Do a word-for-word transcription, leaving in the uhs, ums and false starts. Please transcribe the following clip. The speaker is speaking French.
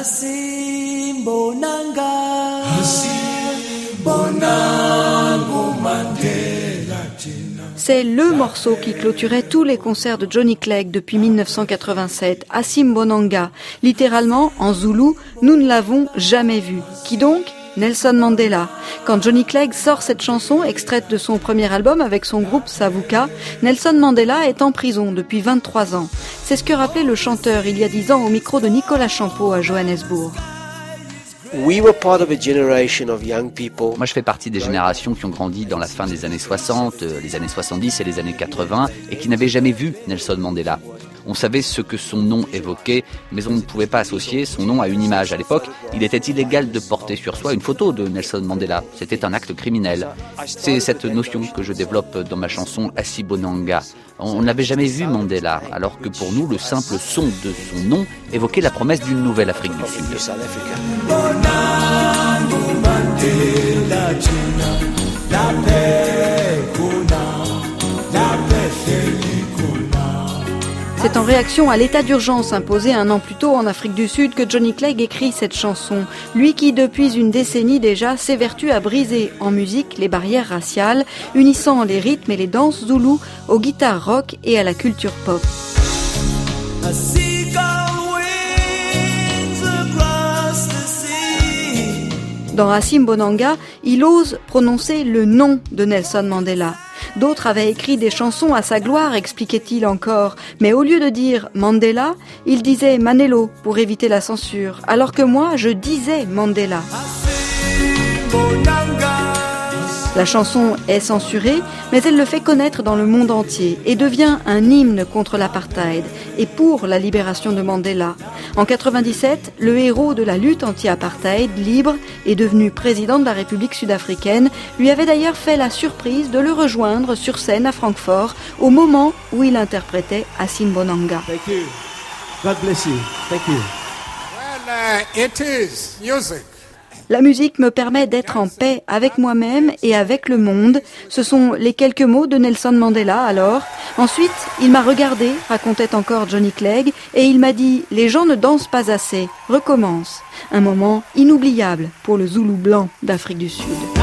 C'est le morceau qui clôturait tous les concerts de Johnny Clegg depuis mille neuf cent quatre-vingt-sept, Asimbonanga. Littéralement, en zoulou, nous ne l'avons jamais vu. Qui donc ? Nelson Mandela. Quand Johnny Clegg sort cette chanson, extraite de son premier album avec son groupe Savuka, Nelson Mandela est en prison depuis vingt-trois ans. C'est ce que rappelait le chanteur il y a dix ans au micro de Nicolas Champeau à Johannesburg. We were part of a generation of young people. Moi, je fais partie des générations qui ont grandi dans la fin des années soixante, les années soixante-dix et les années quatre-vingts et qui n'avaient jamais vu Nelson Mandela. On savait ce que son nom évoquait, mais on ne pouvait pas associer son nom à une image. À l'époque, il était illégal de porter sur soi une photo de Nelson Mandela. C'était un acte criminel. C'est cette notion que je développe dans ma chanson Asimbonanga. On n'avait jamais vu Mandela, alors que pour nous, le simple son de son nom évoquait la promesse d'une nouvelle Afrique du Sud. C'est en réaction à l'état d'urgence imposé un an plus tôt en Afrique du Sud que Johnny Clegg écrit cette chanson. Lui qui, depuis une décennie déjà, s'évertue à briser en musique les barrières raciales, unissant les rythmes et les danses zoulous aux guitares rock et à la culture pop. Dans Asimbonanga, il ose prononcer le nom de Nelson Mandela. D'autres avaient écrit des chansons à sa gloire, expliquait-il encore. Mais au lieu de dire Mandela, il disait Manelo pour éviter la censure. Alors que moi, je disais Mandela. La chanson est censurée, mais elle le fait connaître dans le monde entier et devient un hymne contre l'apartheid et pour la libération de Mandela. En quatre-vingt-dix-sept, le héros de la lutte anti-apartheid, libre et devenu président de la République sud-africaine, lui avait d'ailleurs fait la surprise de le rejoindre sur scène à Francfort au moment où il interprétait Asimbonanga. Thank you. God bless you. Thank you. Well, uh, it is music. La musique me permet d'être en paix avec moi-même et avec le monde. Ce sont les quelques mots de Nelson Mandela alors. Ensuite, il m'a regardé, racontait encore Johnny Clegg, et il m'a dit « Les gens ne dansent pas assez, recommence ». Un moment inoubliable pour le Zoulou blanc d'Afrique du Sud.